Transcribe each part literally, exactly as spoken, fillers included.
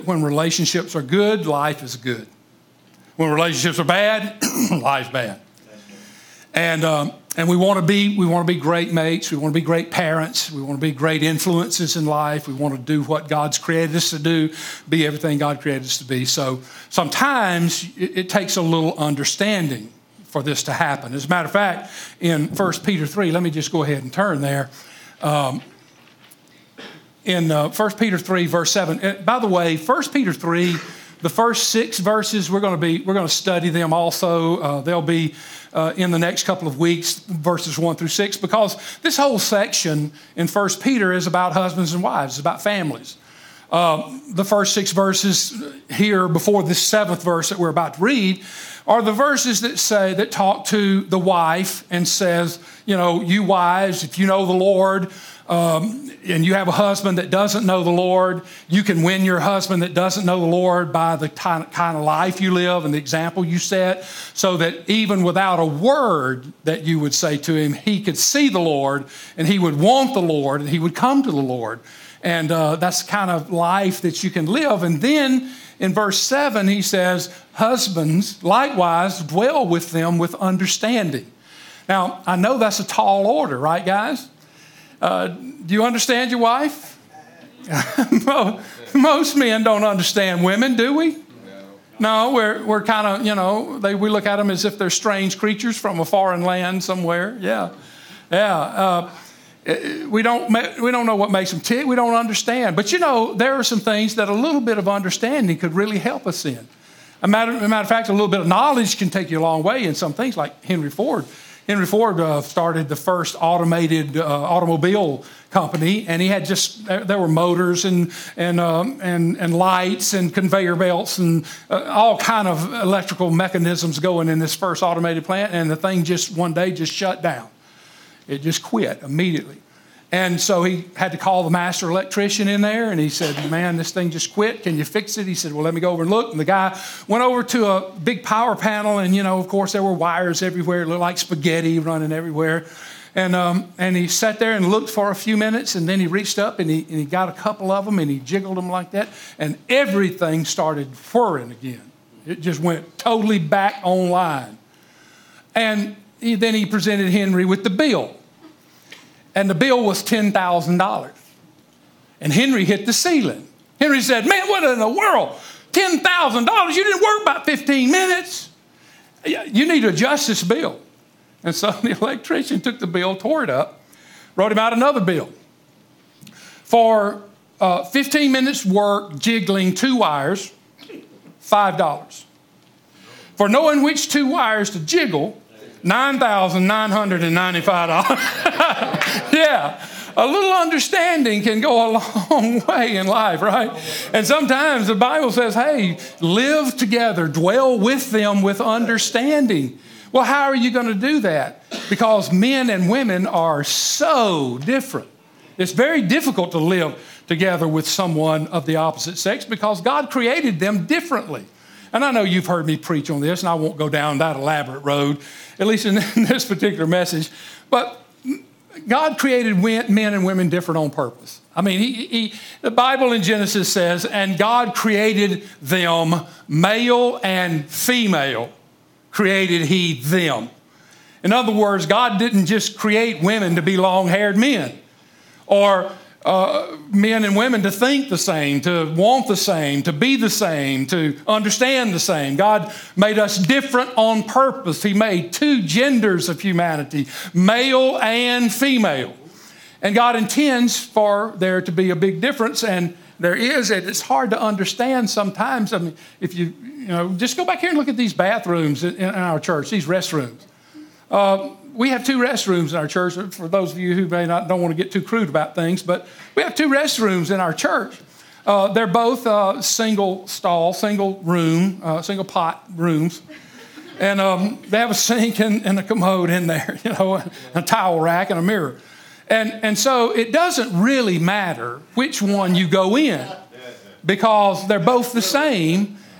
When relationships are good, life is good. When relationships are bad, life's bad. And um, and we want to be we want to be great mates. We want to be great parents. We want to be great influences in life. We want to do what God's created us to do, be everything God created us to be. So sometimes it, it takes a little understanding for this to happen. As a matter of fact, in First Peter three, let me just go ahead and turn there. Um, in uh, First Peter three, verse seven. And by the way, First Peter three, the first six verses, we're going to be we're going to study them also. Uh, they'll be uh, in the next couple of weeks, verses one through six, because this whole section in First Peter is about husbands and wives, it's about families. Uh, the first six verses here before this seventh verse that we're about to read are the verses that say, that talk to the wife and says, you know, you wives, if you know the Lord, um, and you have a husband that doesn't know the Lord, you can win your husband that doesn't know the Lord by the kind of life you live and the example you set, so that even without a word that you would say to him, he could see the Lord and he would want the Lord and he would come to the Lord. And uh, that's the kind of life that you can live. And then in verse seven, he says, husbands, likewise, dwell with them with understanding. Now, I know that's a tall order, right, guys? Uh, do you understand your wife? Most men don't understand women, do we? No, we're we're kind of, you know, they, we look at them as if they're strange creatures from a foreign land somewhere. Yeah, yeah. Uh, We don't we don't know what makes them tick. We don't understand. But, you know, there are some things that a little bit of understanding could really help us in. A matter, a matter of fact, a little bit of knowledge can take you a long way in some things, like Henry Ford. Henry Ford uh, started the first automated uh, automobile company, and he had just, there were motors and and um, and, and lights and conveyor belts and uh, all kind of electrical mechanisms going in this first automated plant, and the thing just one day just shut down. It just quit immediately. And so he had to call the master electrician in there, and he said, man, this thing just quit. Can you fix it? He said, well, let me go over and look. And the guy went over to a big power panel, and, you know, of course, there were wires everywhere. It looked like spaghetti running everywhere. And um, and he sat there and looked for a few minutes, and then he reached up, and he, and he got a couple of them, and he jiggled them like that, and everything started whirring again. It just went totally back online. And he, then he presented Henry with the bill. And the bill was ten thousand dollars. And Henry hit the ceiling. Henry said, man, what in the world? ten thousand dollars? You didn't work about fifteen minutes. You need to adjust this bill. And so the electrician took the bill, tore it up, wrote him out another bill. For uh, fifteen minutes work jiggling two wires, five dollars. For knowing which two wires to jiggle, nine thousand nine hundred ninety-five dollars. Yeah, a little understanding can go a long way in life, right? And sometimes the Bible says, hey, live together, dwell with them with understanding. Well, how are you going to do that? Because men and women are so different. It's very difficult to live together with someone of the opposite sex because God created them differently. And I know you've heard me preach on this, and I won't go down that elaborate road, at least in this particular message. But God created men and women different on purpose. I mean, he, he, the Bible in Genesis says, and God created them, male and female, created he them. In other words, God didn't just create women to be long-haired men, or Uh, men and women to think the same, to want the same, to be the same, to understand the same. God made us different on purpose. He made two genders of humanity, male and female. And God intends for there to be a big difference, and there is. And it's hard to understand sometimes. I mean, if you, you know, just go back here and look at these bathrooms in, in our church, these restrooms. Uh, We have two restrooms in our church, for those of you who may not don't want to get too crude about things, but we have two restrooms in our church. Uh, they're both uh, single stall, single room, uh, single pot rooms. And um, they have a sink and, and a commode in there, you know, a towel rack and a mirror. And, and so it doesn't really matter which one you go in because they're both the same.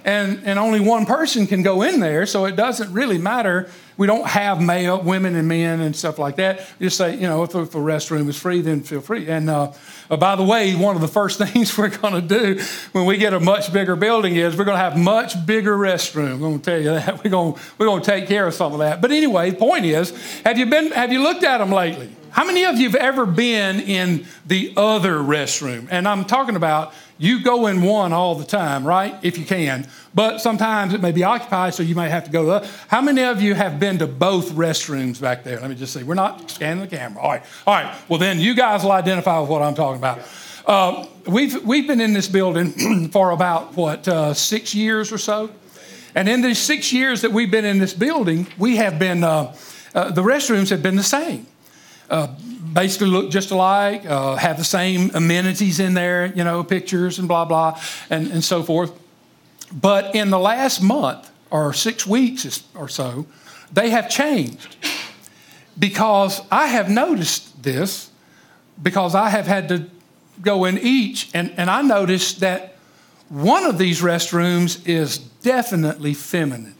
and, and only one person can go in there, so it doesn't really matter. We don't have male, women and men and stuff like that. Just say, you know, if, if a restroom is free, then feel free. And uh, uh, by the way, one of the first things we're going to do when we get a much bigger building is we're going to have much bigger restroom. I'm going to tell you that. We're going, we're going to take care of some of that. But anyway, the point is, have you been, have you looked at them lately? How many of you have ever been in the other restroom? And I'm talking about you go in one all the time, right? If you can. But sometimes it may be occupied, so you may have to go to the other. How many of you have been to both restrooms back there? Let me just say, we're not scanning the camera. All right. All right. Well, then you guys will identify with what I'm talking about. Uh, we've, we've been in this building for about, what, uh, six years or so? And in these six years that we've been in this building, we have been, uh, uh, the restrooms have been the same. Uh, basically look just alike, uh, have the same amenities in there, you know, pictures and blah, blah, and, and so forth. But in the last month or six weeks or so, they have changed. Because I have noticed this, because I have had to go in each, and, and I noticed that one of these restrooms is definitely feminine.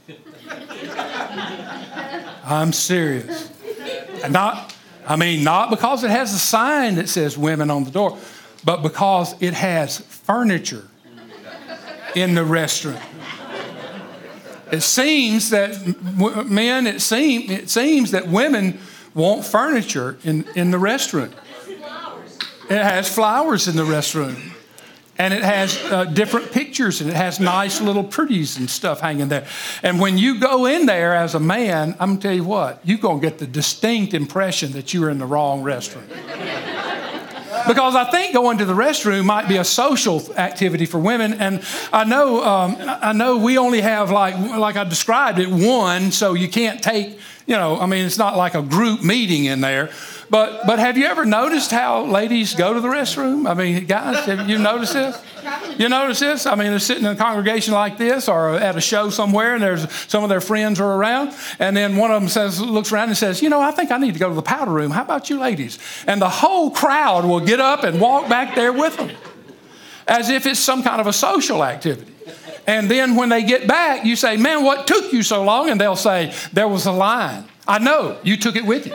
I'm serious. And not... I mean, not because it has a sign that says women on the door, but because it has furniture in the restroom. It seems that men, it, seem, it seems that women want furniture in, in the restroom. It has flowers in the restroom. And it has uh, different pictures, and it has nice little pretties and stuff hanging there. And when you go in there as a man, I'm going to tell you what, you're going to get the distinct impression that you're in the wrong restroom. Because I think going to the restroom might be a social activity for women. And I know um, I know we only have, like, like I described it, one, so you can't take, you know, I mean, it's not like a group meeting in there. But but have you ever noticed how ladies go to the restroom? I mean, guys, have you noticed this? You notice this? I mean, they're sitting in a congregation like this or at a show somewhere, and there's some of their friends are around, and then one of them says, looks around and says, you know, I think I need to go to the powder room. How about you ladies? And the whole crowd will get up and walk back there with them as if it's some kind of a social activity. And then when they get back, you say, man, what took you so long? And they'll say, there was a line. I know, you took it with you.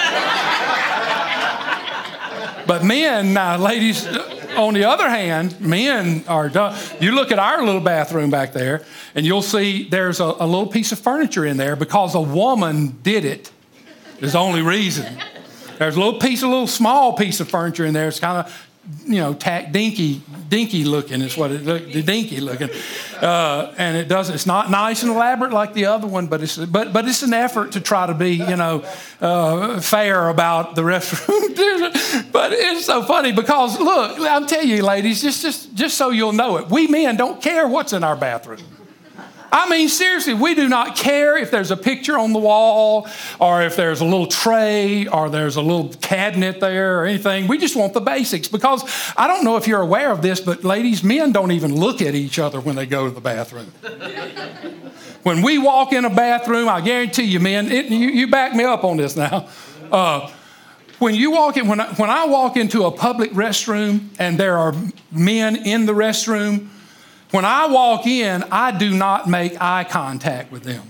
But men, uh, ladies, on the other hand, men are done. You look at our little bathroom back there, and you'll see there's a, a little piece of furniture in there because a woman did it. Is the only reason. There's a little piece, a little small piece of furniture in there. It's kind of, you know, tack dinky, dinky looking is what it look, the dinky looking, uh, and it doesn't. It's not nice and elaborate like the other one, but it's but but it's an effort to try to be, you know, uh, fair about the restroom. But it's so funny because look, I'll tell you, ladies, just just just so you'll know it, we men don't care what's in our bathroom. I mean, seriously, we do not care if there's a picture on the wall or if there's a little tray or there's a little cabinet there or anything. We just want the basics because I don't know if you're aware of this, but ladies, men don't even look at each other when they go to the bathroom. When we walk in a bathroom, I guarantee you, men, it, you, you back me up on this now. Uh, when you walk in, when I, when I walk into a public restroom and there are men in the restroom, when I walk in, I do not make eye contact with them.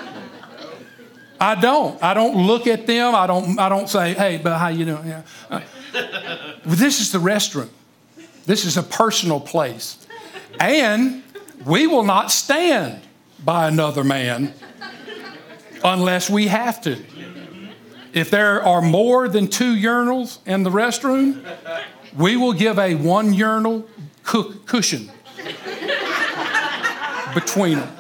I don't. I don't look at them. I don't. I don't say, "Hey, but how you doing?" Yeah. Uh, this is the restroom. This is a personal place, and we will not stand by another man unless we have to. If there are more than two urinals in the restroom, we will give a one urinal cu- cushion between them.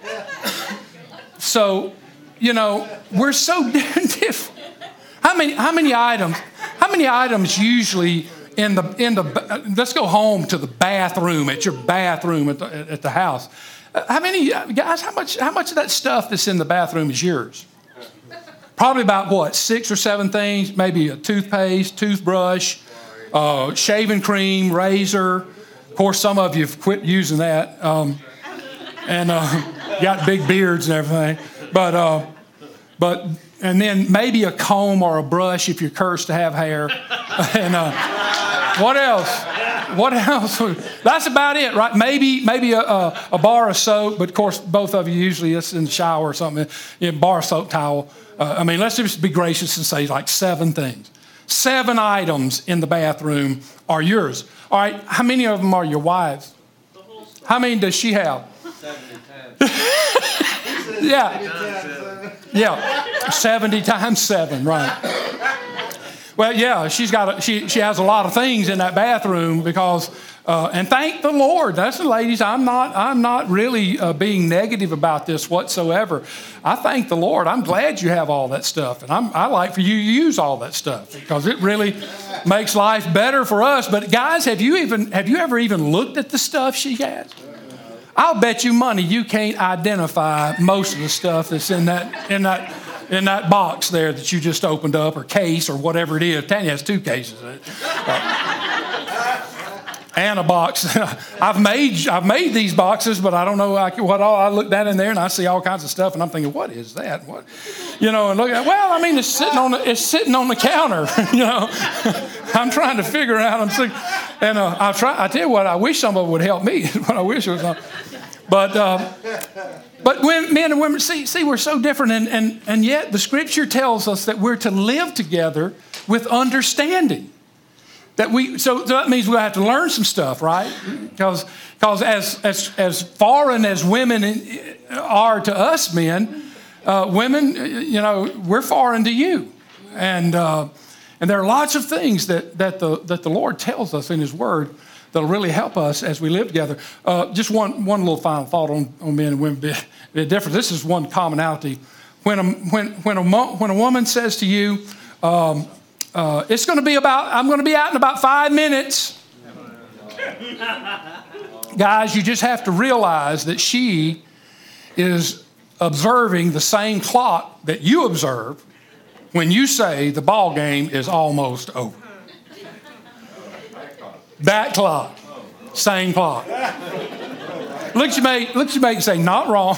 So, you know, we're so different. How many, how many items, how many items usually in the, in the, let's go home to the bathroom, at your bathroom at the, at the house. How many, guys, how much, how much of that stuff that's in the bathroom is yours? Probably about what, six or seven things, maybe a toothpaste, toothbrush, uh, shaving cream, razor. Of course, some of you have quit using that. Um, and uh, got big beards and everything. But, uh, but, and then maybe a comb or a brush if you're cursed to have hair. And uh, what else? what else? That's about it, right? Maybe maybe a, a, a bar of soap, but of course, both of you usually it's in the shower or something. You know, bar of soap towel. Uh, I mean, let's just be gracious and say like seven things. Seven items in the bathroom are yours. All right, how many of them are your wives? How many does she have? Yeah. Yeah. seventy times seven, right. Well, yeah, she's got a, she she has a lot of things in that bathroom because uh, and thank the Lord. That's the ladies. I'm not I'm not really uh, being negative about this whatsoever. I thank the Lord. I'm glad you have all that stuff, and I'm, I like for you to use all that stuff because it really makes life better for us. But guys, have you even have you ever even looked at the stuff she has? I'll bet you money you can't identify most of the stuff that's in that in that. in that box there that you just opened up, or case, or whatever it is. Tanya has two cases. Uh, and a box. I've made I've made these boxes, but I don't know what all. I look down in there and I see all kinds of stuff, and I'm thinking, what is that? What, you know? And look at well, I mean, it's sitting on the, it's sitting on the counter. You know, I'm trying to figure out. I'm sick, and uh, I try. I tell you what, I wish somebody would help me. What I wish it was. Uh, but. Uh, But when, men and women, see, see, we're so different, and, and, and yet the Scripture tells us that we're to live together with understanding. That we, so, so that means we have to learn some stuff, right? Because because as as as foreign as women are to us men, uh, women, you know, we're foreign to you, and uh, and there are lots of things that that the that the Lord tells us in His Word that'll really help us as we live together. Uh, just one one little final thought on, on men and women. Bit, bit different. This is one commonality. When a when when a when a woman says to you, um, uh, "It's going to be about I'm going to be out in about five minutes," guys, you just have to realize that she is observing the same clock that you observe when you say the ball game is almost over. That clock, same clock. Look at your mate, look at your mate and say, not wrong,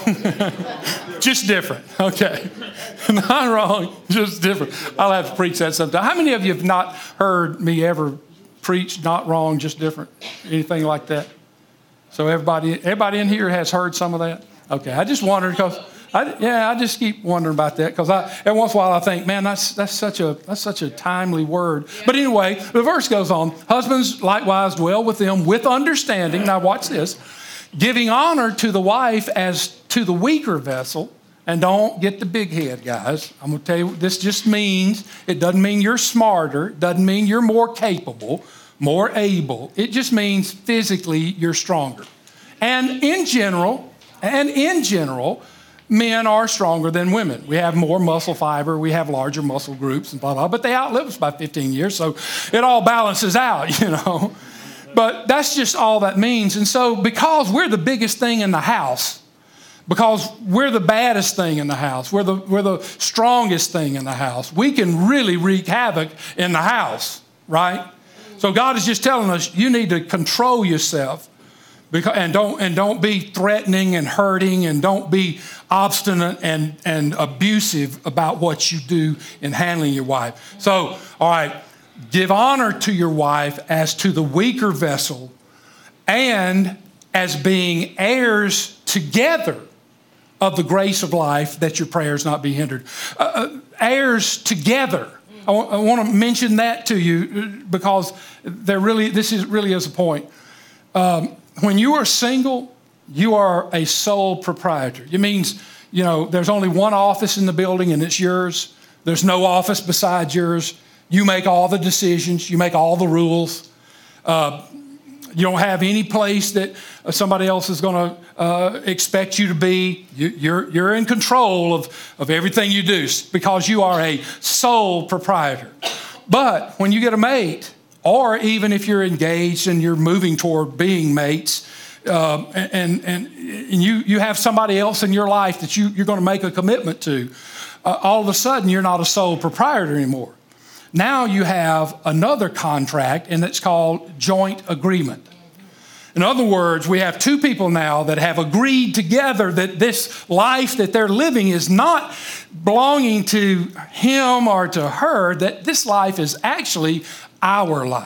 just different. Okay, not wrong, just different. I'll have to preach that sometime. How many of you have not heard me ever preach not wrong, just different? Anything like that? So everybody, everybody in here has heard some of that? Okay, I just wondered because, I, yeah, I just keep wondering about that because I, every once in a while I think, man, that's that's such a that's such a timely word. Yeah. But anyway, the verse goes on. Husbands likewise dwell with them with understanding. Now watch this, giving honor to the wife as to the weaker vessel. And don't get the big head, guys. I'm going to tell you, this just means, it doesn't mean you're smarter, doesn't mean you're more capable, more able. It just means physically you're stronger. And in general, and in general, men are stronger than women. We have more muscle fiber, we have larger muscle groups and blah, blah, but they outlive us by fifteen years, so it all balances out, you know. But that's just all that means. And so because we're the biggest thing in the house, because we're the baddest thing in the house, we're the, we're the strongest thing in the house, we can really wreak havoc in the house, right? So God is just telling us, you need to control yourself. Because, and don't and don't be threatening and hurting, and don't be obstinate and, and abusive about what you do in handling your wife. So, all right, give honor to your wife as to the weaker vessel, and as being heirs together of the grace of life, that your prayers not be hindered. Uh, heirs together. I want, I want to mention that to you because there really this is really is a point. Um, When you are single, you are a sole proprietor. It means, you know, there's only one office in the building and it's yours. There's no office besides yours. You make all the decisions. You make all the rules. Uh, you don't have any place that somebody else is going to uh, expect you to be. You, you're, you're in control of, of everything you do because you are a sole proprietor. But when you get a mate, or even if you're engaged and you're moving toward being mates, uh, and, and, and you, you have somebody else in your life that you, you're going to make a commitment to, uh, all of a sudden you're not a sole proprietor anymore. Now you have another contract, and it's called joint agreement. In other words, we have two people now that have agreed together that this life that they're living is not belonging to him or to her, that this life is actually our life.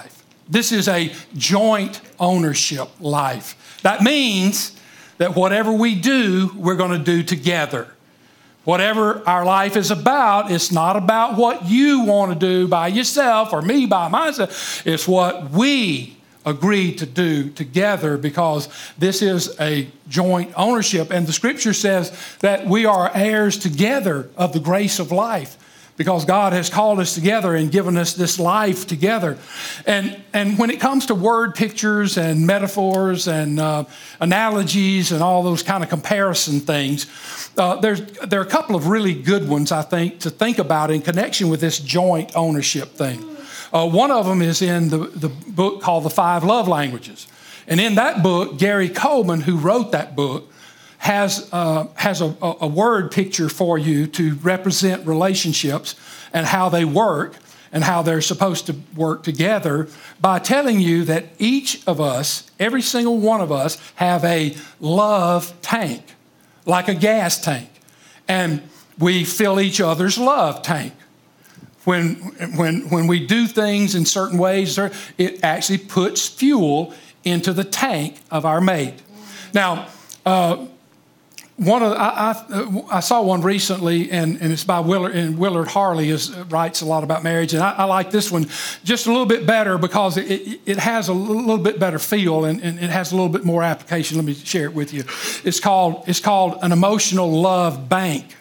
This is a joint ownership life. That means that whatever we do, we're going to do together. Whatever our life is about, it's not about what you want to do by yourself or me by myself. It's what we agree to do together, because this is a joint ownership. And the scripture says that we are heirs together of the grace of life, because God has called us together and given us this life together. And, and when it comes to word pictures and metaphors and uh, analogies and all those kind of comparison things, uh, there's, there are a couple of really good ones, I think, to think about in connection with this joint ownership thing. Uh, one of them is in the, the book called The Five Love Languages. And in that book, Gary Coleman, who wrote that book, has uh, has a, a word picture for you to represent relationships and how they work and how they're supposed to work together, by telling you that each of us, every single one of us, have a love tank, like a gas tank. And we fill each other's love tank. When, when, when we do things in certain ways, it actually puts fuel into the tank of our mate. Now, uh, One of the, I, I, I saw one recently, and, and it's by Willard, and Willard Harley is, writes a lot about marriage, and I, I like this one just a little bit better because it, it, it has a little bit better feel, and, and it has a little bit more application. Let me share it with you. It's called, it's called an emotional love bank.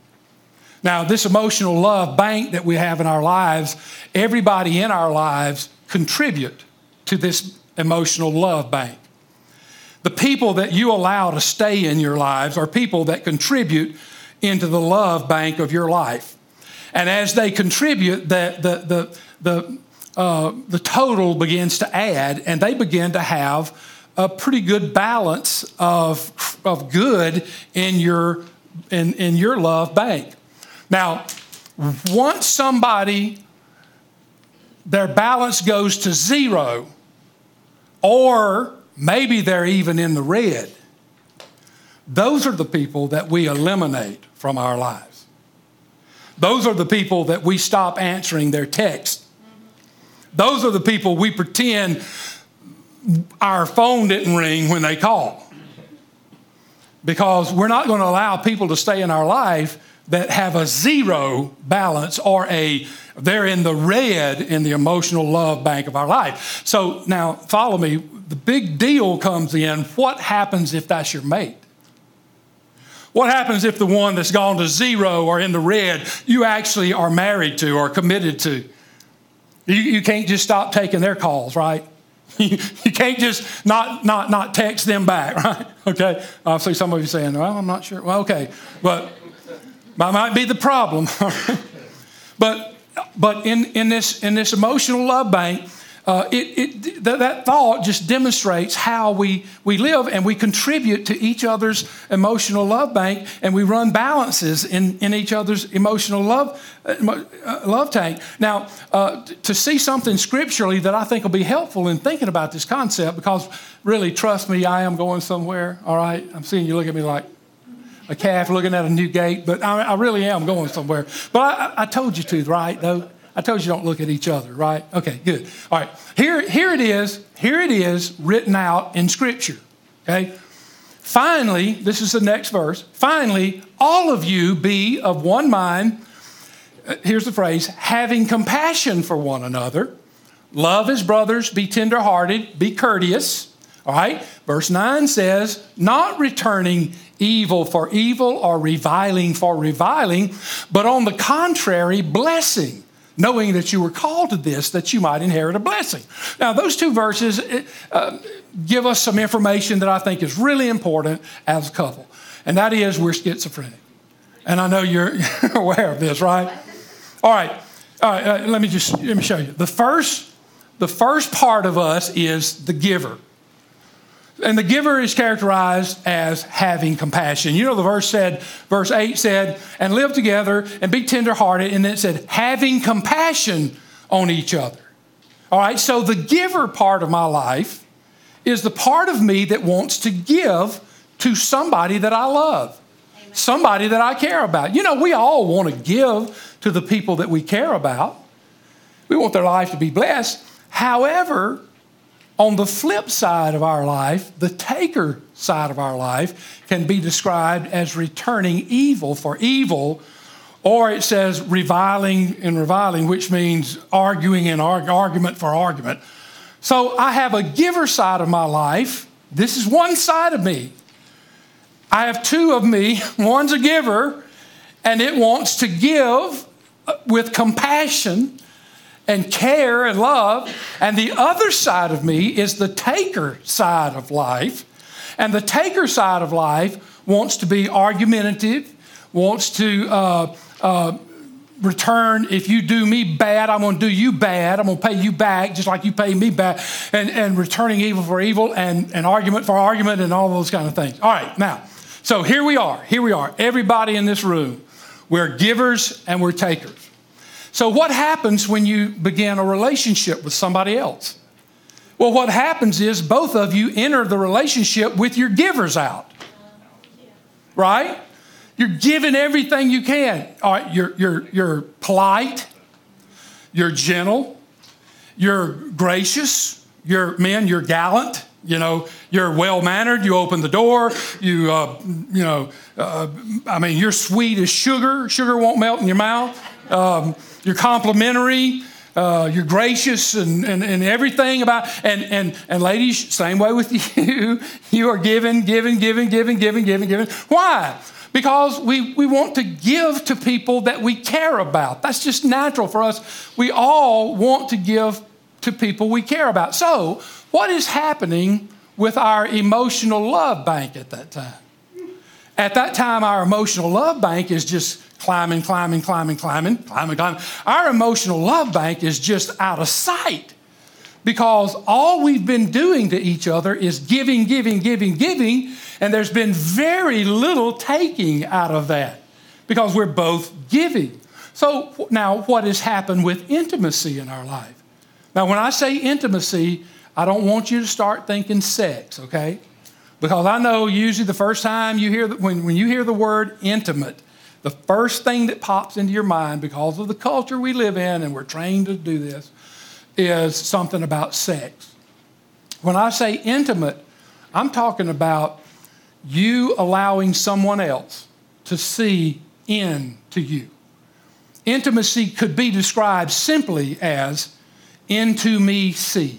Now, this emotional love bank that we have in our lives, everybody in our lives contribute to this emotional love bank. The people that you allow to stay in your lives are people that contribute into the love bank of your life. And as they contribute, the, the, the, the, uh, the total begins to add, and they begin to have a pretty good balance of, of good in your, in, in your love bank. Now, once somebody, their balance goes to zero, or maybe they're even in the red, those are the people that we eliminate from our lives. Those are the people that we stop answering their text. Those are the people we pretend our phone didn't ring when they call. Because we're not going to allow people to stay in our life that have a zero balance, or a they're in the red in the emotional love bank of our life. So now follow me. The big deal comes in. What happens if that's your mate? What happens if the one that's gone to zero or in the red you actually are married to or committed to? You, you can't just stop taking their calls, right? You, you can't just not, not, not text them back, right? Okay. I see some of you saying, well, I'm not sure. Well, okay. But that might be the problem. but but in, in, this, in this emotional love bank, Uh, it, it, th- that thought just demonstrates how we, we live, and we contribute to each other's emotional love bank, and we run balances in, in each other's emotional love, uh, love tank. Now, uh, t- to see something scripturally that I think will be helpful in thinking about this concept, because really, trust me, I am going somewhere, all right? I'm seeing you look at me like a calf looking at a new gate, but I, I really am going somewhere. But I, I told you to, right, though? I told you don't look at each other, right? Okay, good. All right, here, here it is. Here it is written out in Scripture, okay? Finally, this is the next verse. Finally, all of you be of one mind. Here's the phrase, having compassion for one another. Love as brothers, be tenderhearted, be courteous. All right, verse nine says, not returning evil for evil or reviling for reviling, but on the contrary, blessing, knowing that you were called to this, that you might inherit a blessing. Now, those two verses uh, give us some information that I think is really important as a couple, and that is we're schizophrenic. And I know you're aware of this, right? All right, all right. Uh, let me just let me show you. The first, the first part of us is the giver. And the giver is characterized as having compassion. You know, the verse said, verse eight said, and live together and be tenderhearted. And then it said, having compassion on each other. All right, so the giver part of my life is the part of me that wants to give to somebody that I love, Amen. Somebody that I care about. You know, we all want to give to the people that we care about. We want their life to be blessed. However, On the flip side of our life, the taker side of our life can be described as returning evil for evil, or it says reviling and reviling, which means arguing and arg- argument for argument. So I have a giver side of my life. This is one side of me. I have two of me. One's a giver, and it wants to give with compassion and care and love. And the other side of me is the taker side of life. And the taker side of life wants to be argumentative, wants to uh, uh, return. If you do me bad, I'm going to do you bad. I'm going to pay you back just like you pay me back. And, and returning evil for evil and, and argument for argument and all those kind of things. All right, now, so here we are. Here we are. Everybody in this room, we're givers and we're takers. So what happens when you begin a relationship with somebody else? Well, what happens is both of you enter the relationship with your givers out. Right? You're giving everything you can. All right, you're, you're, you're polite. You're gentle. You're gracious. You're, men, you're gallant. You know, you're well-mannered. You open the door. You, uh, you know, uh, I mean, you're sweet as sugar. Sugar won't melt in your mouth. Um, You're complimentary, uh, you're gracious, and, and, and everything about, and, and, and ladies, same way with you. You are giving, giving, giving, giving, giving, giving, giving. Why? Because we, we want to give to people that we care about. That's just natural for us. We all want to give to people we care about. So what is happening with our emotional love bank at that time? At that time, our emotional love bank is just climbing, climbing, climbing, climbing, climbing, climbing. Our emotional love bank is just out of sight because all we've been doing to each other is giving, giving, giving, giving, and there's been very little taking out of that because we're both giving. So now what has happened with intimacy in our life? Now, when I say intimacy, I don't want you to start thinking sex, okay? Because I know usually the first time you hear, the, when, when you hear the word intimate, the first thing that pops into your mind because of the culture we live in, and we're trained to do this, is something about sex. When I say intimate, I'm talking about you allowing someone else to see into you. Intimacy could be described simply as into me see.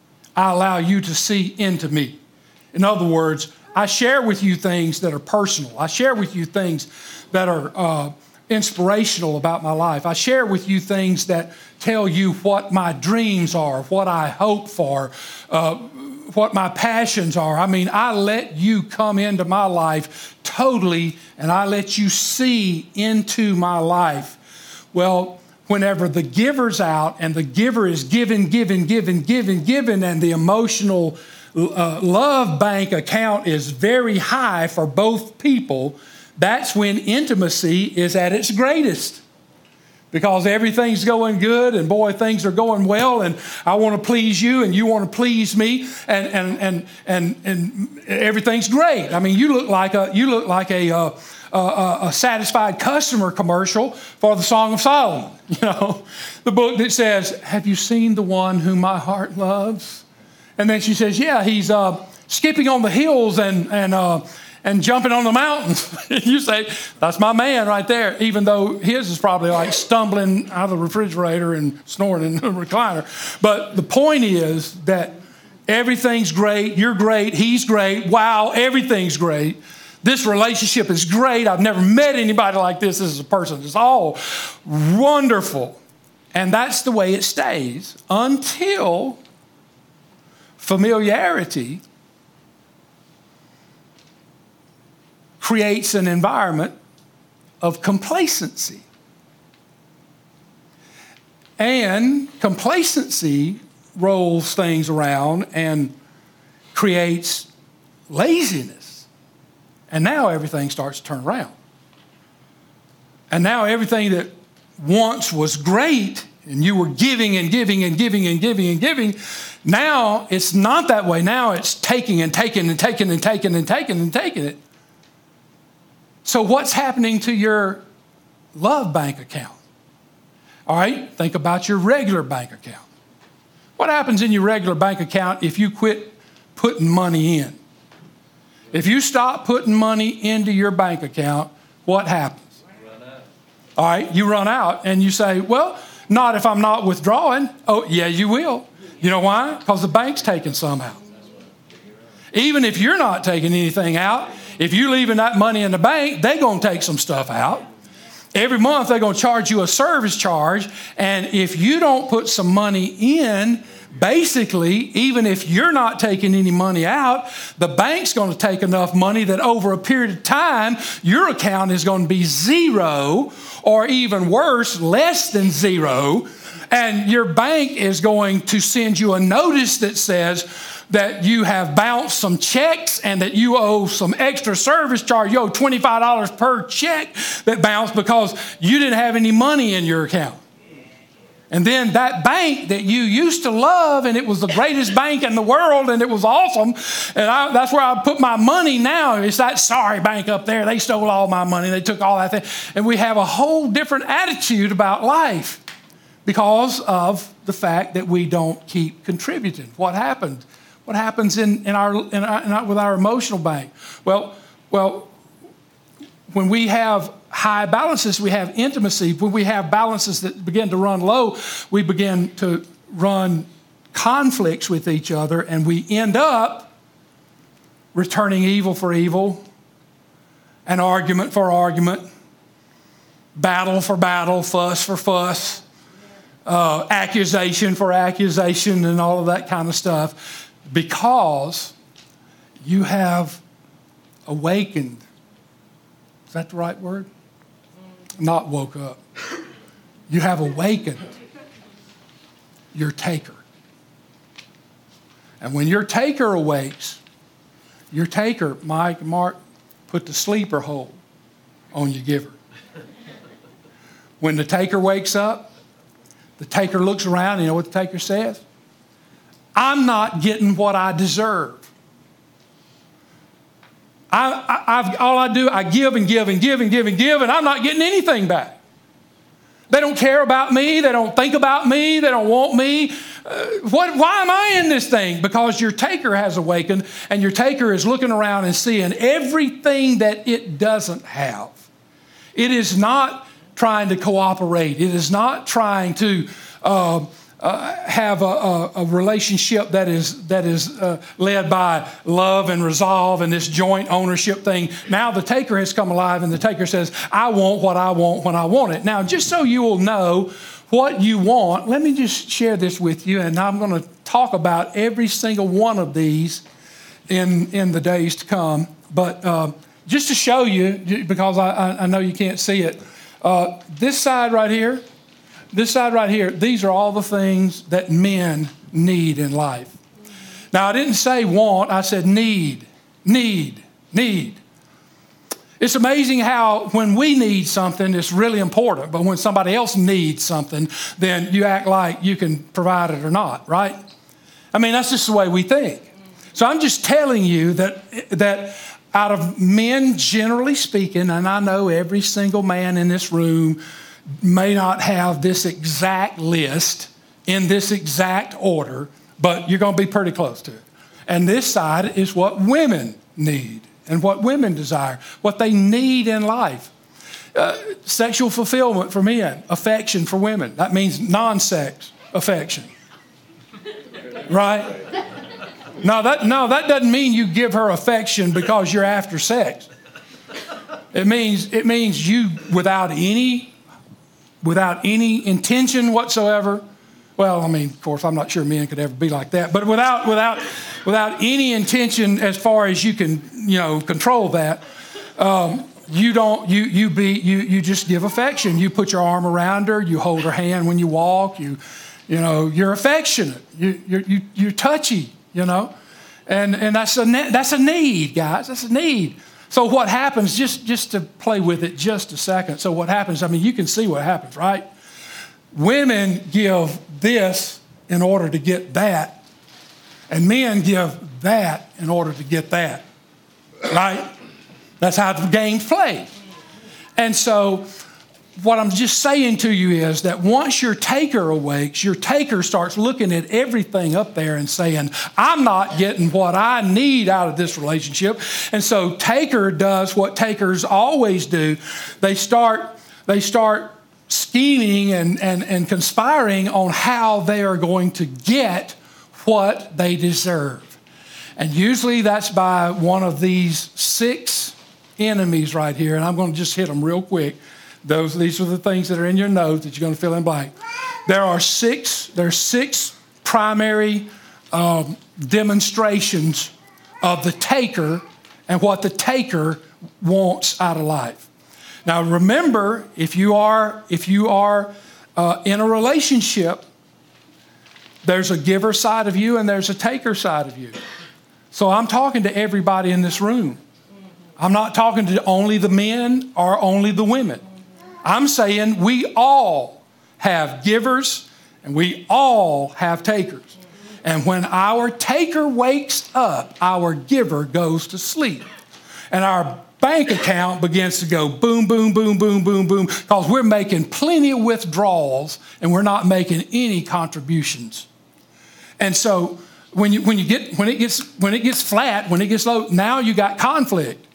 I allow you to see into me. In other words, I share with you things that are personal. I share with you things that are uh, inspirational about my life. I share with you things that tell you what my dreams are, what I hope for, uh, what my passions are. I mean, I let you come into my life totally, and I let you see into my life. Well, whenever the giver's out and the giver is giving, giving, giving, giving, giving, and the emotional uh, love bank account is very high for both people, that's when intimacy is at its greatest. Because everything's going good, and boy, things are going well, and I want to please you, and you want to please me, and and and and and everything's great. I mean, you look like a you look like a uh, a, a satisfied customer commercial for the Song of Solomon. You know, the book that says, "Have you seen the one whom my heart loves?" And then she says, "Yeah, he's uh, skipping on the hills and and." Uh, and jumping on the mountains." You say, "That's my man right there," even though his is probably like stumbling out of the refrigerator and snoring in the recliner. But the point is that everything's great. You're great. He's great. Wow, everything's great. This relationship is great. I've never met anybody like this as a person. It's all wonderful. And that's the way it stays until familiarity creates an environment of complacency. And complacency rolls things around and creates laziness. And now everything starts to turn around. And now everything that once was great, and you were giving and giving and giving and giving and giving, now it's not that way. Now it's taking and taking and taking and taking and taking and taking it. So what's happening to your love bank account? All right, think about your regular bank account. What happens in your regular bank account if you quit putting money in? If you stop putting money into your bank account, what happens? Run out. All right, you run out and you say, well, not if I'm not withdrawing. Oh, yeah, you will. You know why? Because the bank's taking some out. Even if you're not taking anything out, if you're leaving that money in the bank, they're going to take some stuff out. Every month, they're going to charge you a service charge. And if you don't put some money in, basically, even if you're not taking any money out, the bank's going to take enough money that over a period of time, your account is going to be zero, or even worse, less than zero. And your bank is going to send you a notice that says that you have bounced some checks and that you owe some extra service charge. You owe twenty-five dollars per check that bounced because you didn't have any money in your account. And then that bank that you used to love, and it was the greatest bank in the world, and it was awesome, and I, that's where I put my money now. It's that sorry bank up there. They stole all my money. They took all that thing. And we have a whole different attitude about life because of the fact that we don't keep contributing. What happened? What happens in, in, our, in, our, in our with our emotional bank? Well, well, when we have high balances, we have intimacy. When we have balances that begin to run low, we begin to run conflicts with each other, and we end up returning evil for evil, and argument for argument, battle for battle, fuss for fuss, uh, accusation for accusation, and all of that kind of stuff, because you have awakened. Is that the right word? Not woke up. You have awakened your taker. And when your taker awakes, your taker, Mike, Mark, put the sleeper hold on your giver. When the taker wakes up, the taker looks around, and you know what the taker says? I'm not getting what I deserve. I, I, I've, all I do, I give and give and give and give and give, and I'm not getting anything back. They don't care about me. They don't think about me. They don't want me. Uh, what, why am I in this thing? Because your taker has awakened, and your taker is looking around and seeing everything that it doesn't have. It is not trying to cooperate. It is not trying to uh, uh, have a, a, a relationship that is that is uh, led by love and resolve and this joint ownership thing. Now the taker has come alive, and the taker says, I want what I want when I want it. Now, just so you will know what you want, let me just share this with you, and I'm going to talk about every single one of these in, in the days to come. But uh, just to show you, because I, I know you can't see it, uh, this side right here, this side right here, these are all the things that men need in life. Now, I didn't say want, I said need, need, need. It's amazing how when we need something, it's really important, but when somebody else needs something, then you act like you can provide it or not, right? I mean, that's just the way we think. So I'm just telling you that, that out of men, generally speaking, and I know every single man in this room may not have this exact list in this exact order, but you're going to be pretty close to it. And this side is what women need and what women desire, what they need in life. Uh, sexual fulfillment for men, affection for women. That means non-sex affection. Right? No, that, no, that doesn't mean you give her affection because you're after sex. It means, it means you, without any without any intention whatsoever. Well, I mean, of course, I'm not sure men could ever be like that, but without without without any intention as far as you can, you know, control that, um, you don't you you be you you just give affection. You put your arm around her, you hold her hand when you walk, you you know, you're affectionate, you you're you, you're touchy, you know, and and that's a that's a need, guys. That's a need. So what happens, just, just to play with it just a second. So what happens, I mean, you can see what happens, right? Women give this in order to get that, and men give that in order to get that, right? That's how the game's played. And so what I'm just saying to you is that once your taker awakes, your taker starts looking at everything up there and saying, I'm not getting what I need out of this relationship. And so taker does what takers always do. They start, they start scheming and, and, and conspiring on how they are going to get what they deserve. And usually that's by one of these six enemies right here. And I'm going to just hit them real quick. Those, these are the things that are in your notes that you're going to fill in blank. There are six, there are six primary um, demonstrations of the taker and what the taker wants out of life. Now remember, if you are, if you are uh, in a relationship, there's a giver side of you and there's a taker side of you. So I'm talking to everybody in this room. I'm not talking to only the men or only the women. I'm saying we all have givers and we all have takers. And when our taker wakes up, our giver goes to sleep. And our bank account begins to go boom, boom, boom, boom, boom, boom, because we're making plenty of withdrawals and we're not making any contributions. And so when you when you get when it gets when it gets flat, when it gets low, now you got conflict.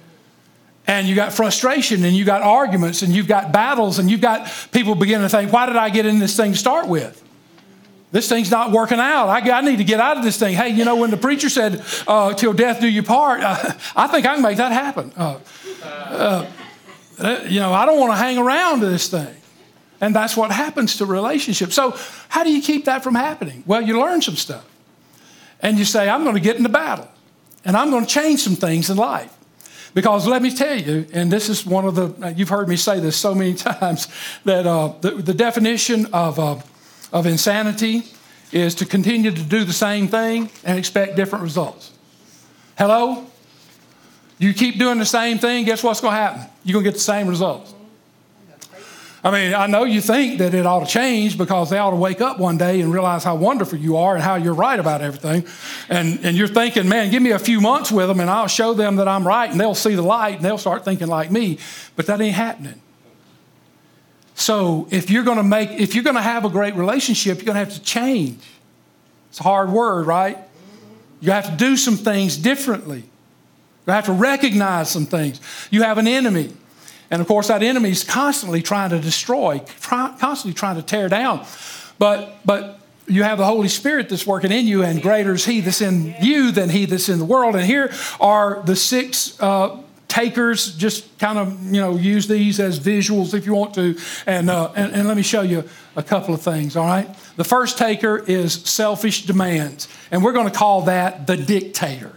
And you got frustration and you got arguments and you've got battles and you've got people beginning to think, why did I get in this thing to start with? This thing's not working out. I, I need to get out of this thing. Hey, you know, when the preacher said, uh, till death do you part, uh, I think I can make that happen. Uh, uh, you know, I don't want to hang around to this thing. And that's what happens to relationships. So how do you keep that from happening? Well, you learn some stuff. And you say, I'm going to get into battle. And I'm going to change some things in life. Because let me tell you, and this is one of the, you've heard me say this so many times, that uh, the, the definition of, uh, of insanity is to continue to do the same thing and expect different results. Hello? You keep doing the same thing, guess what's going to happen? You're going to get the same results. I mean, I know you think that it ought to change because they ought to wake up one day and realize how wonderful you are and how you're right about everything. And, and you're thinking, man, give me a few months with them and I'll show them that I'm right and they'll see the light and they'll start thinking like me. But that ain't happening. So if you're going to make, if you're going to have a great relationship, you're going to have to change. It's a hard word, right? You have to do some things differently. You have to recognize some things. You have an enemy. And of course, that enemy is constantly trying to destroy, try, constantly trying to tear down. But, but you have the Holy Spirit that's working in you, and greater is He that's in you than he that's in the world. And here are the six uh, takers. Just kind of, you know, use these as visuals if you want to. And, uh, and, and let me show you a couple of things, all right? The first taker is selfish demands. And we're going to call that the dictator.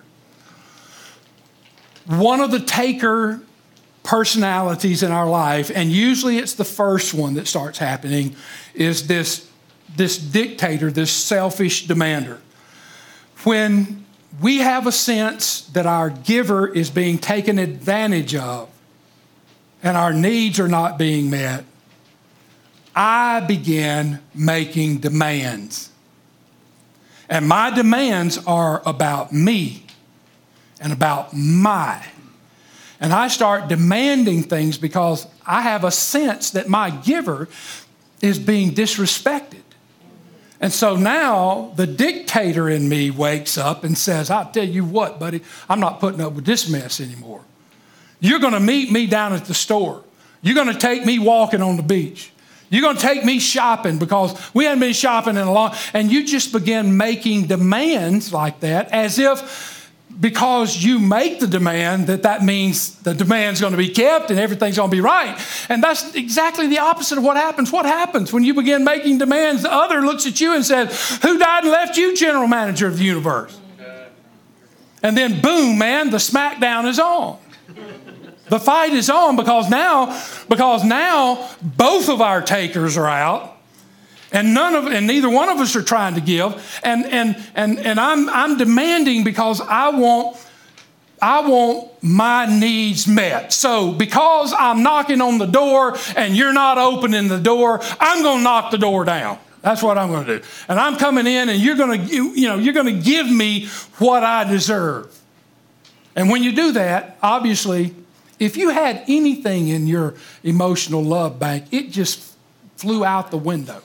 One of the taker personalities in our life, and usually it's the first one that starts happening, is this, this dictator, this selfish demander. When we have a sense that our giver is being taken advantage of and our needs are not being met, I begin making demands. And my demands are about me and about my. And I start demanding things because I have a sense that my giver is being disrespected. And so now the dictator in me wakes up and says, I'll tell you what, buddy, I'm not putting up with this mess anymore. You're going to meet me down at the store. You're going to take me walking on the beach. You're going to take me shopping because we haven't been shopping in a long, and you just begin making demands like that as if because you make the demand, that that means the demand's going to be kept and everything's going to be right. And that's exactly the opposite of what happens. What happens when you begin making demands? The other looks at you and says, who died and left you general manager of the universe? And then boom, man, the smackdown is on. The fight is on because now, because now both of our takers are out. And none of, and neither one of us are trying to give. And and and and I'm I'm demanding because I want I want my needs met. So because I'm knocking on the door and you're not opening the door, I'm going to knock the door down. That's what I'm going to do. And I'm coming in and you're going to you, you know you're going to give me what I deserve. And when you do that, obviously, If you had anything in your emotional love bank, it just flew out the window.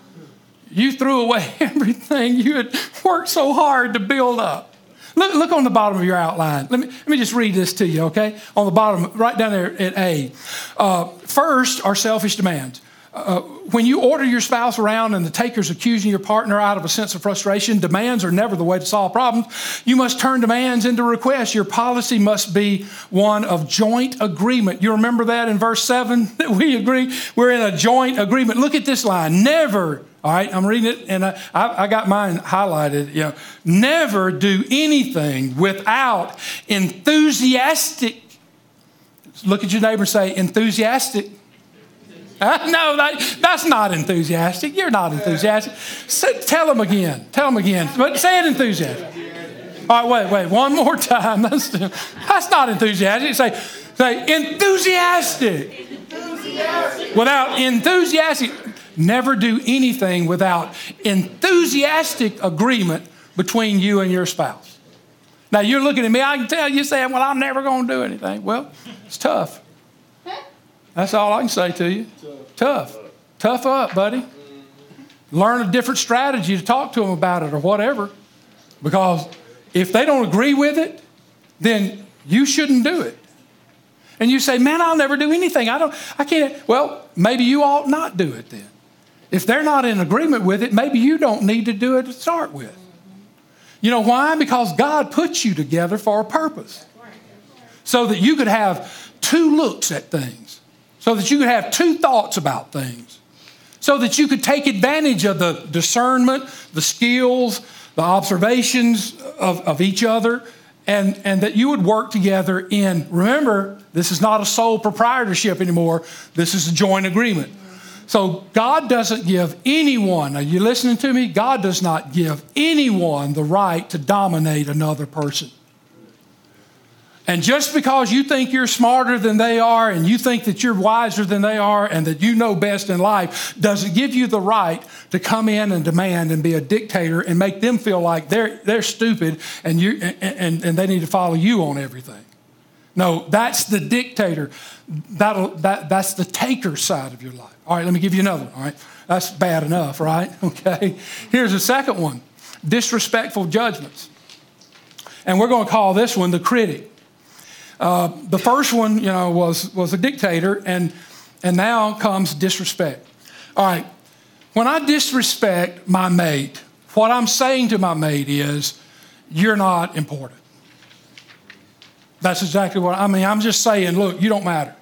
You threw away everything you had worked so hard to build up. Look, look on the bottom of your outline. Let me, let me just read this to you, okay? On the bottom, right down there at A. Uh, first are selfish demands. Uh, when you order your spouse around and the taker's accusing your partner out of a sense of frustration, demands are never the way to solve problems. You must turn demands into requests. Your policy must be one of joint agreement. You remember that in verse seven that we agree? We're in a joint agreement. Look at this line. Never, all right, I'm reading it and I, I, I got mine highlighted. You know, never do anything without enthusiastic. Look at your neighbor and say, enthusiastic. Uh, no, that, that's not enthusiastic. You're not enthusiastic. Say, tell them again. Tell them again. But say it enthusiastic. All right, wait, wait. One more time. That's, that's not enthusiastic. Say, say enthusiastic. enthusiastic. Without enthusiastic. Never do anything without enthusiastic agreement between you and your spouse. Now, you're looking at me. I can tell you saying, well, I'm never going to do anything. Well, it's tough. That's all I can say to you. Tough. Tough up, buddy. Learn a different strategy to talk to them about it or whatever. Because if they don't agree with it, then you shouldn't do it. And you say, man, I'll never do anything. I don't, I can't. Well, maybe you ought not do it then. If they're not in agreement with it, maybe you don't need to do it to start with. You know why? Because God put you together for a purpose. So that you could have two looks at things. So that you could have two thoughts about things. So that you could take advantage of the discernment, the skills, the observations of, of each other, and, and that you would work together in, remember, this is not a sole proprietorship anymore. This is a joint agreement. So God doesn't give anyone, are you listening to me? God does not give anyone the right to dominate another person. And just because you think you're smarter than they are and you think that you're wiser than they are and that you know best in life doesn't give you the right to come in and demand and be a dictator and make them feel like they're, they're stupid and, you, and, and, and they need to follow you on everything. No, that's the dictator. That'll, that, that's the taker side of your life. All right, let me give you another one. All right, that's bad enough, right? Okay. Here's a second one, disrespectful judgments. And we're going to call this one the critic. Uh, the first one, you know, was, was a dictator, and, and now comes disrespect. All right, when I disrespect my mate, what I'm saying to my mate is, you're not important. That's exactly what, I mean, I'm just saying, look, you don't matter.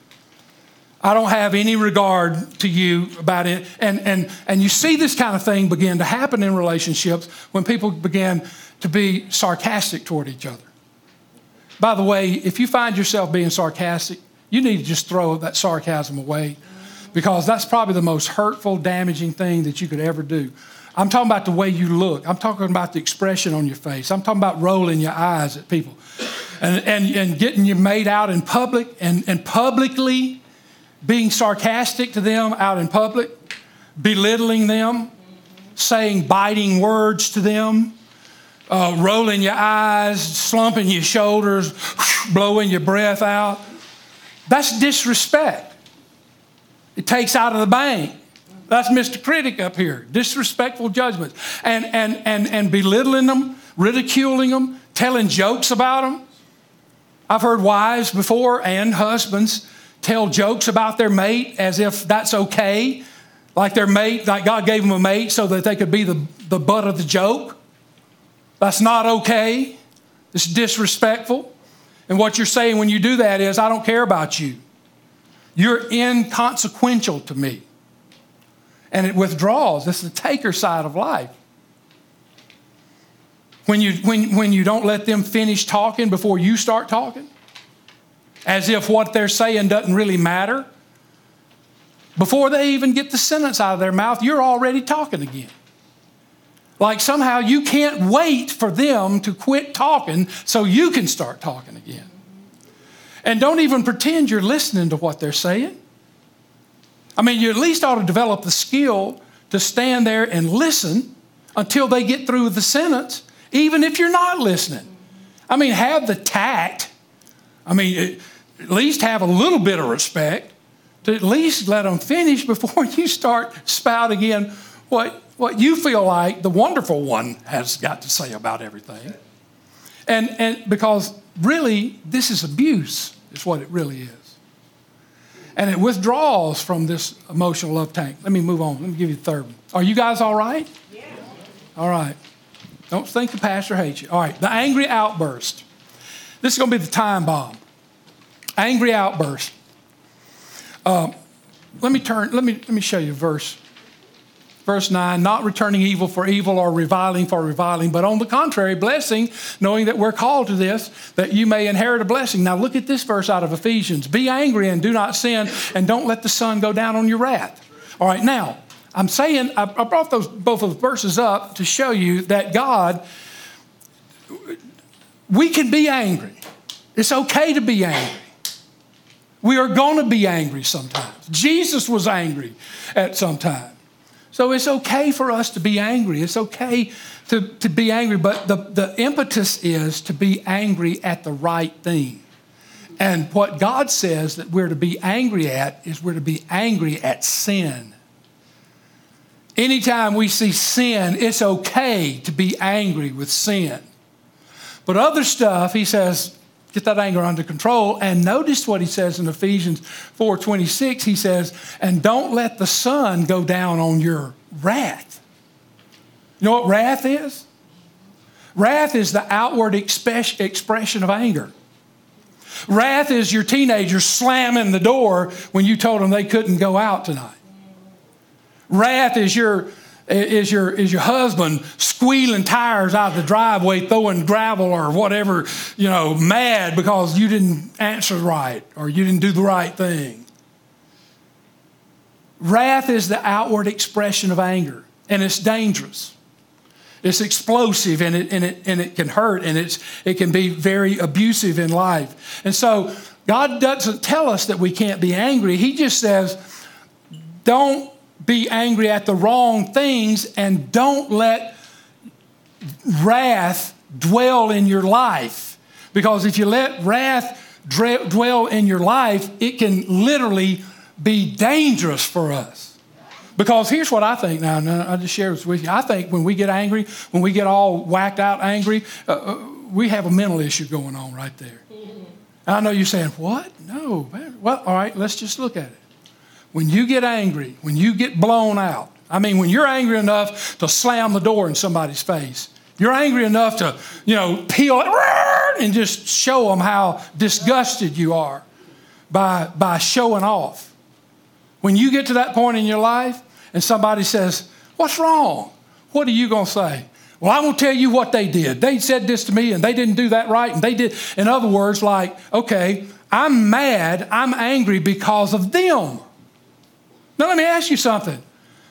I don't have any regard to you about it. And, and, and you see this kind of thing begin to happen in relationships when people begin to be sarcastic toward each other. By the way, if you find yourself being sarcastic, you need to just throw that sarcasm away because that's probably the most hurtful, damaging thing that you could ever do. I'm talking about the way you look. I'm talking about the expression on your face. I'm talking about rolling your eyes at people and, and, and getting your mate out in public and, and publicly being sarcastic to them out in public, belittling them, saying biting words to them. Uh, rolling your eyes, slumping your shoulders, blowing your breath out. That's disrespect. It takes out of the bank. That's Mister Critic up here. Disrespectful judgments. And, and, and, and belittling them, ridiculing them, telling jokes about them. I've heard wives before and husbands tell jokes about their mate as if that's okay. Like their mate, like God gave them a mate so that they could be the, the butt of the joke. That's not okay. It's disrespectful. And what you're saying when you do that is, I don't care about you. You're inconsequential to me. And it withdraws. It's the taker side of life. When you, when, when you don't let them finish talking before you start talking, as if what they're saying doesn't really matter. Before they even get the sentence out of their mouth, you're already talking again. Like somehow you can't wait for them to quit talking so you can start talking again. And don't even pretend you're listening to what they're saying. I mean, you at least ought to develop the skill to stand there and listen until they get through the sentence, even if you're not listening. I mean, have the tact. I mean, at least have a little bit of respect, to at least let them finish before you start spouting in what, what you feel like the wonderful one has got to say about everything. And, and because really, this is abuse, is what it really is. And it withdraws from this emotional love tank. Let me move on. Let me give you the third one. Are you guys all right? Yeah. All right. Don't think the pastor hates you. All right. The angry outburst. This is going to be the time bomb. Angry outburst. Um, let me turn. Let me let me show you a verse. Verse nine, not returning evil for evil or reviling for reviling, but on the contrary, blessing, knowing that we're called to this, that you may inherit a blessing. Now look at this verse out of Ephesians. Be angry and do not sin, and don't let the sun go down on your wrath. All right, now, I'm saying, I brought those both of the verses up to show you that God, we can be angry. It's okay to be angry. We are going to be angry sometimes. Jesus was angry at some time. So it's okay for us to be angry. It's okay to, to be angry, but the, the impetus is to be angry at the right thing. And what God says that we're to be angry at is we're to be angry at sin. Anytime we see sin, it's okay to be angry with sin. But other stuff, he says, get that anger under control. And notice what he says in Ephesians four twenty-six. He says, and don't let the sun go down on your wrath. You know what wrath is? Wrath is the outward express, expression of anger. Wrath is your teenager slamming the door when you told them they couldn't go out tonight. Wrath is your Is your, is your husband squealing tires out of the driveway, throwing gravel or whatever, you know, mad because you didn't answer right or you didn't do the right thing. Wrath is the outward expression of anger, and it's dangerous. It's explosive, and it, and it, and it can hurt, and it's, it can be very abusive in life. And so God doesn't tell us that we can't be angry. He just says, don't be angry at the wrong things, and don't let wrath dwell in your life. Because if you let wrath dwell in your life, it can literally be dangerous for us. Because here's what I think now, and I'll just share this with you. I think when we get angry, when we get all whacked out angry, uh, we have a mental issue going on right there. And I know you're saying, what? No. Man. Well, all right, let's just look at it. When you get angry, when you get blown out, I mean, when you're angry enough to slam the door in somebody's face, you're angry enough to, you know, peel it and just show them how disgusted you are by, by showing off. When you get to that point in your life and somebody says, what's wrong? What are you going to say? Well, I'm going to tell you what they did. They said this to me and they didn't do that right. And they did. In other words, like, okay, I'm mad. I'm angry because of them. Now, let me ask you something.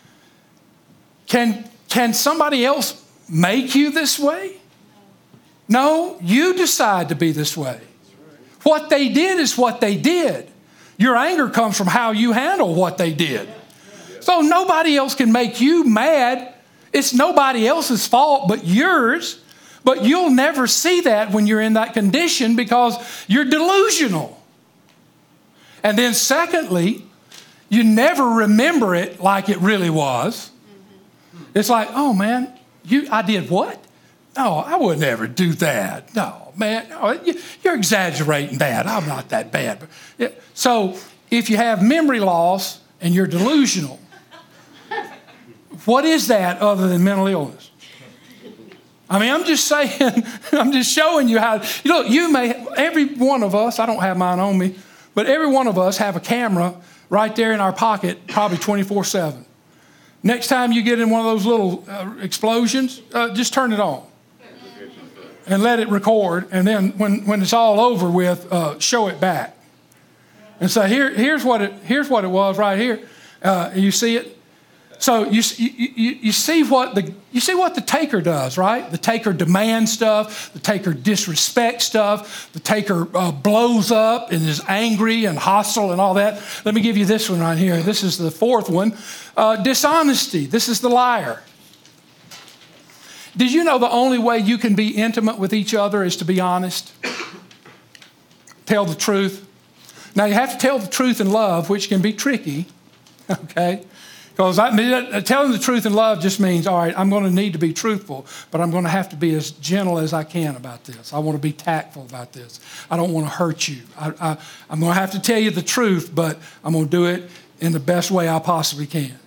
Can, can somebody else make you this way? No, you decide to be this way. What they did is what they did. Your anger comes from how you handle what they did. So nobody else can make you mad. It's nobody else's fault but yours. But you'll never see that when you're in that condition because you're delusional. And then secondly, you never remember it like it really was. It's like, oh man, you, I did what? No, I would never do that. No, man, no, you, you're exaggerating that. I'm not that bad. Yeah. So if you have memory loss and you're delusional, what is that other than mental illness? I mean, I'm just saying, I'm just showing you how, you know, you may, every one of us, I don't have mine on me, but every one of us have a camera right there in our pocket, probably twenty-four seven. Next time you get in one of those little uh, explosions, uh, just turn it on and let it record. And then when, when it's all over with, uh, show it back. And so here, here's what it, here's what it was right here. Uh, you see it? So you, you, you see what the you see what the taker does, right? The taker demands stuff. The taker disrespects stuff. The taker uh, blows up and is angry and hostile and all that. Let me give you this one right here. This is the fourth one. Uh, dishonesty. This is the liar. Did you know the only way you can be intimate with each other is to be honest? Tell the truth. Now, you have to tell the truth in love, which can be tricky, okay? Because telling the truth in love just means, all right, I'm going to need to be truthful, but I'm going to have to be as gentle as I can about this. I want to be tactful about this. I don't want to hurt you. I, I, I'm going to have to tell you the truth, but I'm going to do it in the best way I possibly can.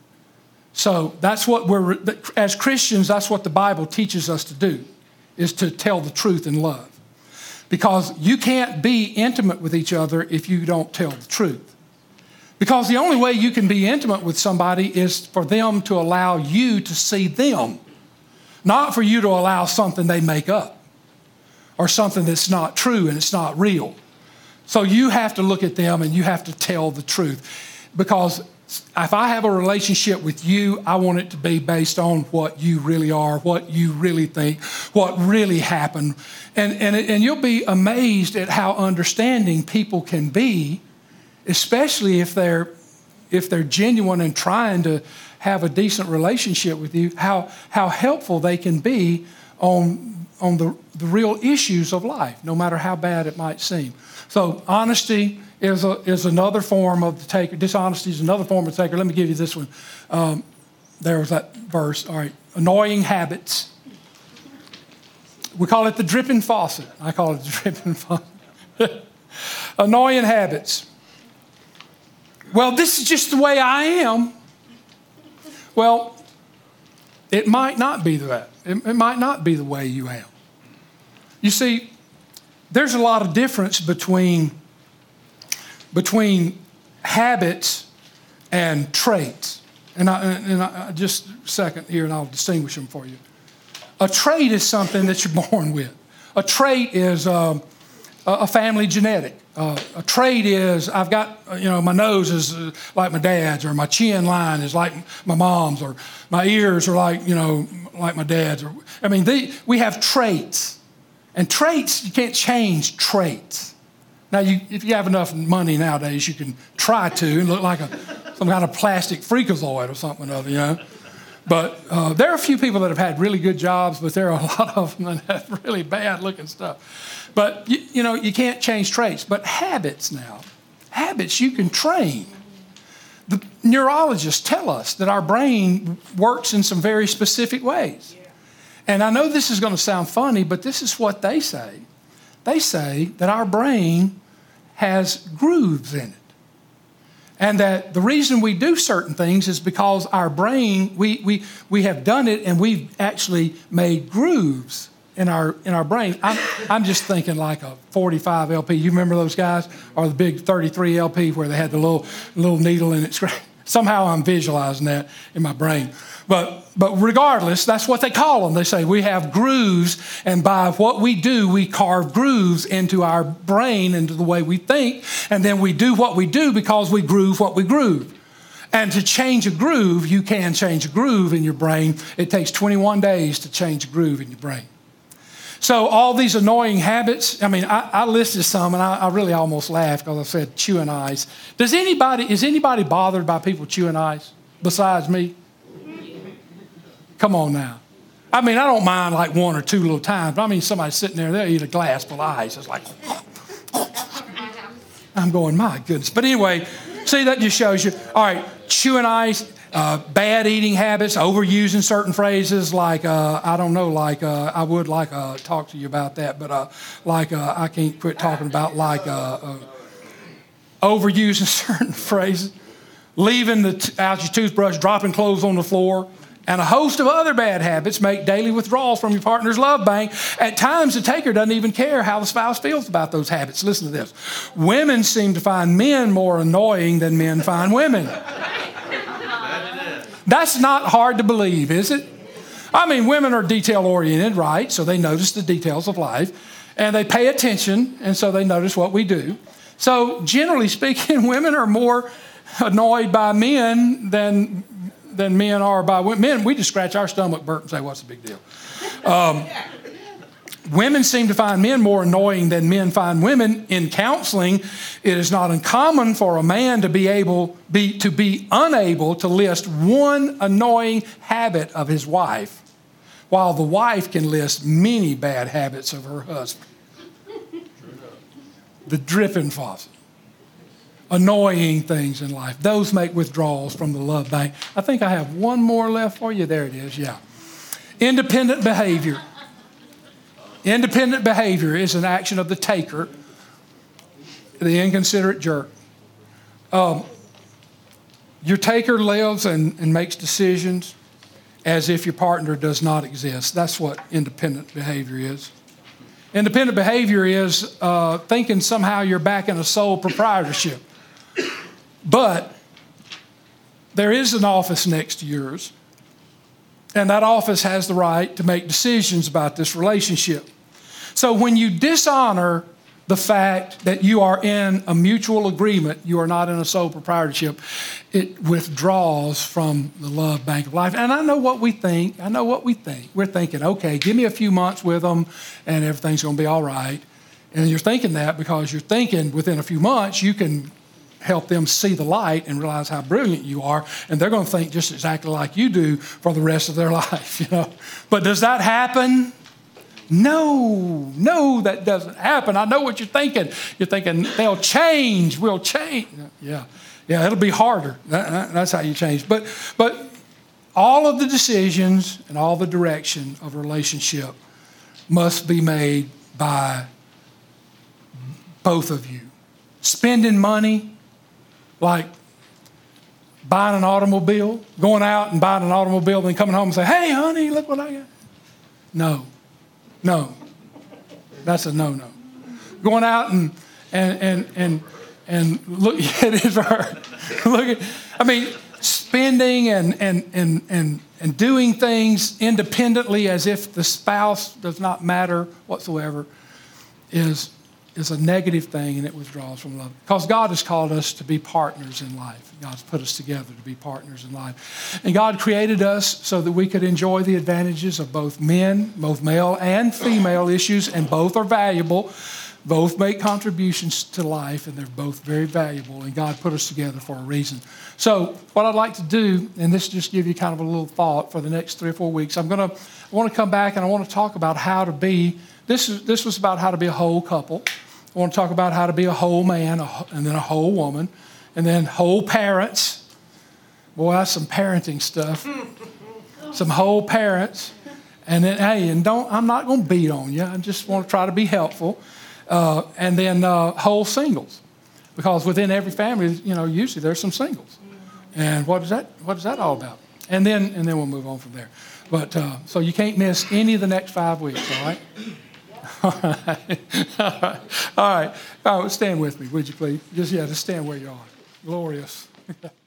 So that's what we're, as Christians, that's what the Bible teaches us to do, is to tell the truth in love. Because you can't be intimate with each other if you don't tell the truth. Because the only way you can be intimate with somebody is for them to allow you to see them, not for you to allow something they make up or something that's not true and it's not real. So you have to look at them and you have to tell the truth. Because if I have a relationship with you, I want it to be based on what you really are, what you really think, what really happened. And, and, and you'll be amazed at how understanding people can be, especially if they're if they're genuine and trying to have a decent relationship with you, how how helpful they can be on on the, the real issues of life, no matter how bad it might seem. So honesty is a, is another form of the taker. Dishonesty is another form of the taker. Let me give you this one. Um, there was that verse. All right, annoying habits. We call it the dripping faucet. I call it the dripping faucet. Annoying habits. Well, this is just the way I am. Well, it might not be that. It, it might not be the way you am. You see, there's a lot of difference between, between habits and traits. And, I, and I, just a second here, and I'll distinguish them for you. A trait is something that you're born with. A trait is um, a family genetic. Uh, a trait is I've got, you know, my nose is uh, like my dad's, or my chin line is like my mom's, or my ears are like, you know, like my dad's. Or, I mean, they, we have traits. And traits, you can't change traits. Now, you, if you have enough money nowadays, you can try to and look like a, some kind of plastic freakazoid or something or other, you know. But uh, there are a few people that have had really good jobs, but there are a lot of them that have really bad-looking stuff. But, you, you know, you can't change traits. But habits now, habits you can train. The neurologists tell us that our brain works in some very specific ways. And I know this is going to sound funny, but this is what they say. They say that our brain has grooves in it. And that the reason we do certain things is because our brain, we, we, we have done it and we've actually made grooves in our in our brain. I'm, I'm just thinking like a forty-five L P. You remember those guys? Or the big thirty-three L P where they had the little little needle in it. Somehow I'm visualizing that in my brain. But but regardless, that's what they call them. They say we have grooves, and by what we do, we carve grooves into our brain, into the way we think, and then we do what we do because we groove what we groove. And to change a groove, you can change a groove in your brain. It takes twenty-one days to change a groove in your brain. So all these annoying habits, I mean, I, I listed some, and I, I really almost laughed because I said chewing eyes. Does anybody, is anybody bothered by people chewing eyes besides me? Come on now. I mean, I don't mind like one or two little times, but I mean, somebody sitting there, they'll eat a glass full of ice. It's like, I'm going, my goodness. But anyway, see, that just shows you. All right, chewing ice, uh, bad eating habits, overusing certain phrases like, uh, I don't know, like, uh, I would like uh, talk to you about that, but uh, like, uh, I can't quit talking about like uh, uh, overusing certain phrases, leaving the t- out your toothbrush, dropping clothes on the floor, and a host of other bad habits make daily withdrawals from your partner's love bank. At times, the taker doesn't even care how the spouse feels about those habits. Listen to this. Women seem to find men more annoying than men find women. That's not hard to believe, is it? I mean, women are detail-oriented, right? So they notice the details of life, and they pay attention, and so they notice what we do. So generally speaking, women are more annoyed by men than than men are by women. Men, we just scratch our stomach, burp, and say, what's the big deal? Um, women seem to find men more annoying than men find women. In counseling, it is not uncommon for a man to be able be to be unable to list one annoying habit of his wife, while the wife can list many bad habits of her husband. The dripping faucet. annoying things in life. Those make withdrawals from the love bank. I think I have one more left for you. There it is, yeah. Independent behavior. Independent behavior is an action of the taker, the inconsiderate jerk. Um, your taker lives and, and makes decisions as if your partner does not exist. That's what independent behavior is. Independent behavior is uh, thinking somehow you're back in a sole proprietorship. But there is an office next to yours, and that office has the right to make decisions about this relationship. So when you dishonor the fact that you are in a mutual agreement, you are not in a sole proprietorship, it withdraws from the love bank of life. And I know what we think. I know what we think. We're thinking, okay, give me a few months with them and everything's going to be all right. And you're thinking that because you're thinking within a few months you can help them see the light and realize how brilliant you are, and they're going to think just exactly like you do for the rest of their life, you know. But does that happen? No, no, that doesn't happen. I know what you're thinking. You're thinking they'll change, we'll change. Yeah, yeah, it'll be harder. That, that, that's how you change. But, but all of the decisions and all the direction of a relationship must be made by both of you. Spending money, like buying an automobile, going out and buying an automobile, then coming home and say, hey, honey, look what I got. No, no, that's a no-no. Going out and, and, and, and, and look, it is hard. Look at, I mean, spending and, and, and, and, and doing things independently as if the spouse does not matter whatsoever is is a negative thing, and it withdraws from love. Because God has called us to be partners in life. God's put us together to be partners in life. And God created us so that we could enjoy the advantages of both men, both male and female issues, and both are valuable. Both make contributions to life, and they're both very valuable, and God put us together for a reason. So what I'd like to do, and this just give you kind of a little thought for the next three or four weeks, I'm going to, I want to come back and I want to talk about how to be, this is this was about how to be a whole couple. I want to talk about how to be a whole man, a, and then a whole woman, and then whole parents. Boy, that's some parenting stuff. Some whole parents. And then, hey, and don't, I'm not going to beat on you. I just want to try to be helpful. Uh, and then uh, whole singles. Because within every family, you know, usually there's some singles. And what is that, what is that all about? And then, and then we'll move on from there. But, uh, so you can't miss any of the next five weeks, all right? All right. All right. All right. All right. Stand with me, would you please? Just, yeah, just stand where you are. Glorious.